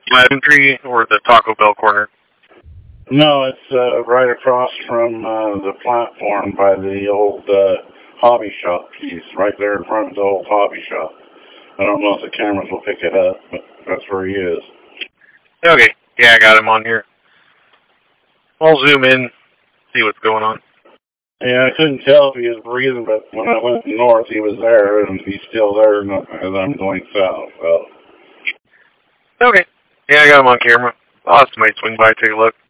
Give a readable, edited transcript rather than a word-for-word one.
Entry or the Taco Bell corner? No, it's right across from the platform by the old hobby shop piece, right there in front of the old hobby shop. I don't know if the cameras will pick it up, but that's where he is. Okay, yeah, I got him on here. I'll zoom in, see what's going on. Yeah, I couldn't tell if he was breathing, but when I went north, he was there, and he's still there as I'm going south. So. Okay, yeah, I got him on camera. I'll have somebody swing by, take a look.